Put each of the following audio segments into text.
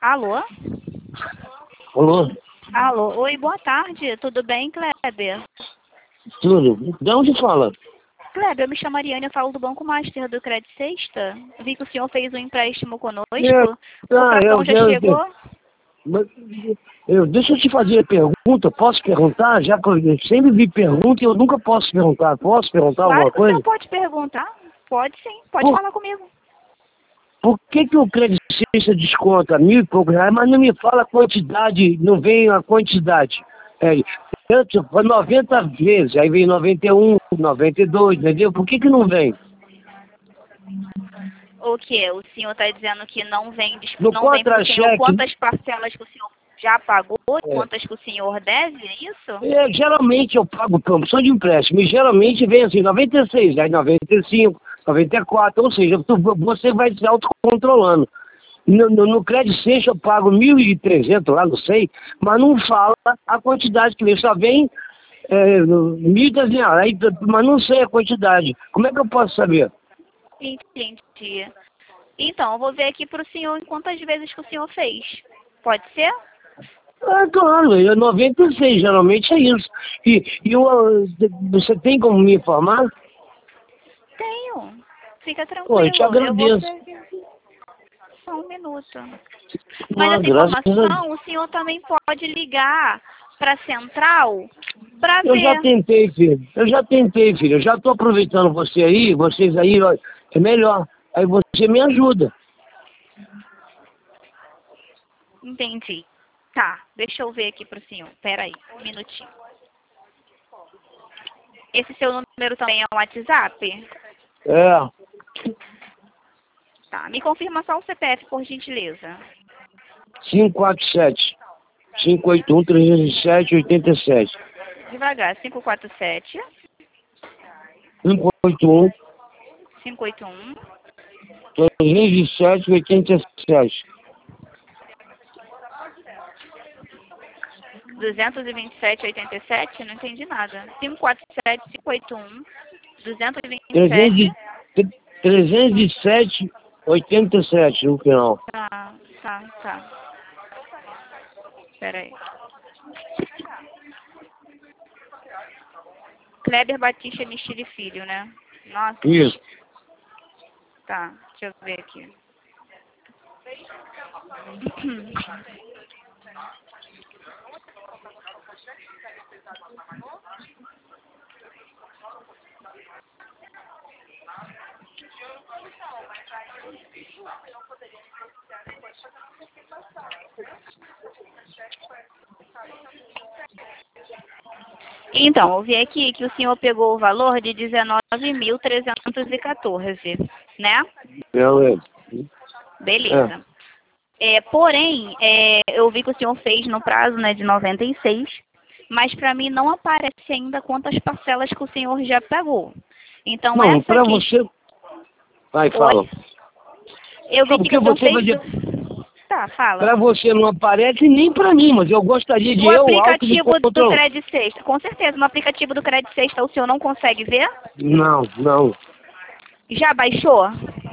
Alô? Alô? Alô? Oi, boa tarde. Tudo bem, Kleber? Tudo. De onde fala? Kleber, eu me chamo Ariane, eu falo do Banco Master do Credit Sexta. Vi que o senhor fez um empréstimo conosco. O cartão já chegou? Deixa eu te fazer a pergunta. Posso perguntar? Já que eu sempre me pergunto e eu nunca posso perguntar. Posso perguntar Claro alguma que o senhor coisa? pode perguntar. Pode sim, pode falar comigo. Por que o Credit Sexta desconta R$ 1.000 e poucos, mas não me fala a quantidade, não vem a quantidade? Foi 90 vezes, aí vem 91, 92, entendeu? Por que não vem? O que? O senhor está dizendo que não vem No para o senhor contra-cheque, quantas parcelas que o senhor já pagou e quantas que o senhor deve, é isso? geralmente eu pago promoção de empréstimo, e geralmente vem assim, 96, aí 95, 94, ou seja, você vai se autocontrolando. No Credit Sexta eu pago 1.300 lá, não sei, mas não fala a quantidade que vem, só vem 1.300, aí, mas não sei a quantidade. Como é que eu posso saber? Entendi. Então, eu vou ver aqui para o senhor em quantas vezes que o senhor fez. Pode ser? Claro, 96, geralmente é isso. Você tem como me informar? Tenho. Fica Pô, eu tranquilo. te Eu vou agradeço. ver. Só um minuto. Mas essa Graças a Deus. informação o senhor também pode ligar para a central para Eu já ver. tentei, filho. Eu já estou aproveitando vocês aí, ó, é melhor. Aí você me ajuda. Entendi. Tá, deixa eu ver aqui para o senhor. Pera aí, um minutinho. Esse seu número também é um WhatsApp? É, Tá, me confirma só o CPF, por gentileza. 547 581 307 87. Devagar, 547 581 581 307 87. 227,87? Não entendi nada. 547 581 227. 307 87 no final. Tá. Pera aí. Kleber Batista Mistiri Filho, né? Nossa. Isso. Tá, deixa eu ver aqui. Então, eu vi aqui que o senhor pegou o valor de 19.314, né? Beleza. Porém, eu vi que o senhor fez no prazo, né, de 96, mas para mim não aparece ainda quantas parcelas que o senhor já pagou. Então, não, essa para aqui... você... Vai, fala. Oi? Eu vi que o senhor fez... Tá, fala. Para você não aparece nem para mim, mas eu gostaria de No eu auto me aplicativo do controlar. Credit Sexta, com certeza, no aplicativo do Credit Sexta o senhor não consegue ver? Não. Já baixou?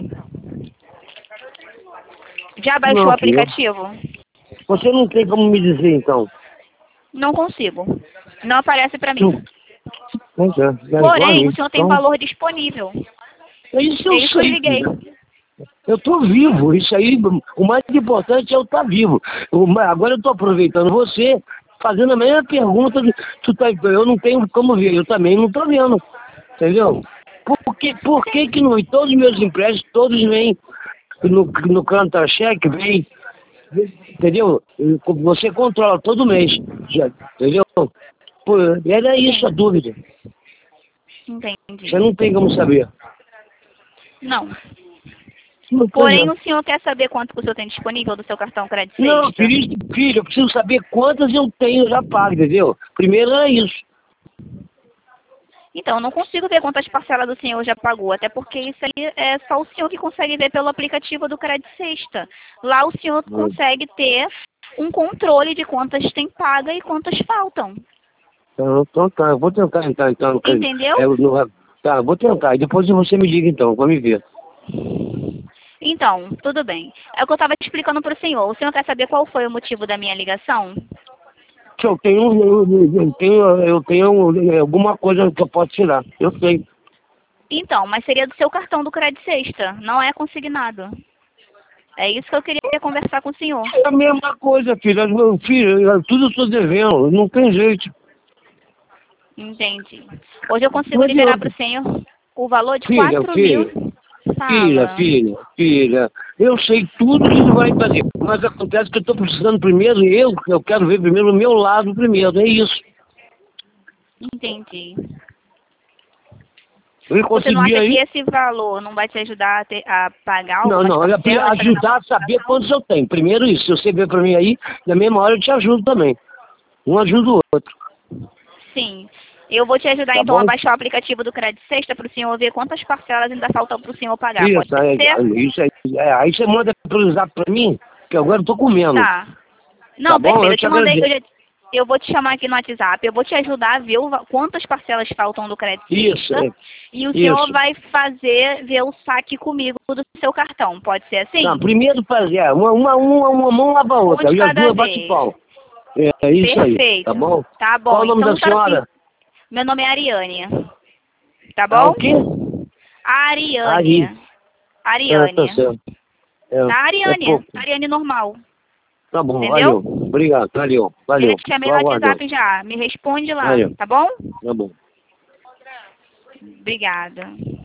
Já baixou Não, o filho. aplicativo? Você não tem como me dizer, então. Não consigo. Não aparece para mim. Pois é. Porém, o senhor tem Então, valor disponível. isso É eu isso que eu sei, liguei. filho. Eu estou vivo. Isso aí, o mais importante é eu estar vivo. Agora eu estou aproveitando você, fazendo a mesma pergunta. Eu não tenho como ver. Eu também não estou vendo. Entendeu? Por que não? Em todos os meus empréstimos, todos vêm no contra-cheque, vem. Entendeu? Você controla todo mês. Entendeu? Pô, era isso a dúvida. Entendi. Você não tem como saber. Não. Pois Porém, é. o senhor quer saber quanto que o senhor tem disponível do seu cartão Credit Não, Sexta? filho, eu preciso saber quantas eu tenho já pago, entendeu? Primeiro era isso. Então, eu não consigo ver quantas parcelas do senhor já pagou, até porque isso aí é só o senhor que consegue ver pelo aplicativo do Credit Sexta. Lá o senhor consegue ter um controle de quantas tem paga e quantas faltam. Então tá, eu vou tentar entrar então. Entendeu? Tá, eu vou tentar. E depois você me liga então, vamos ver. Então, tudo bem. É o que eu estava explicando para o senhor. O senhor quer saber qual foi o motivo da minha ligação? Que eu tenho alguma coisa que eu posso tirar. Eu sei. Então, mas seria do seu cartão do Crédito Sexta, não é consignado. É isso que eu queria conversar com o senhor. É a mesma coisa, filha. Meu filho, tudo eu estou devendo. Não tem jeito. Entendi. Hoje eu consigo Não liberar adianta. para o senhor o valor de Filha, 4 filha. mil. Filha, Fala. filha, filha, eu sei tudo que tu vai fazer, mas acontece que eu estou precisando primeiro, eu quero ver primeiro o meu lado primeiro, é isso. Entendi. Eu Você não consegui acha que aí, esse valor não vai te ajudar a pagar não, algumas não, parcelas? ajudar a saber quantos eu tenho. Primeiro isso, se você ver para mim aí, na mesma hora eu te ajudo também. Um ajuda o outro, Sim. Eu vou te ajudar tá então a bom? baixar o aplicativo do Crédito Sexta para o senhor ver quantas parcelas ainda faltam para o senhor pagar. Pode Isso, ser? aí você manda pelo zap para mim, que agora eu tô comendo, Tá. tá Não, bom? perfeito. Eu Eu te te mandei, agradeço. eu vou te chamar aqui no WhatsApp, eu vou te ajudar a ver quantas parcelas faltam do Crédito Isso, Sexta e o senhor isso. vai ver o saque comigo do seu cartão. Pode ser Não, assim? primeiro fazer, uma mão lava a Um outra, de e as cada duas bate vez. pau. É isso aí, tá Perfeito. bom? Tá Qual bom. o nome da Então tá assim. senhora? Meu nome é Ariane. Tá Ah, o bom? quê? Ari. Ariane. Ah, tá Ariane. certo. Tá, É Ariane. pouco. Ariane normal. Tá bom, Entendeu? valeu. Obrigado, valeu, Eu já valeu. te chamei Tô no aguardando. WhatsApp já. Me responde lá, Valeu, tá bom? tá bom. Obrigada.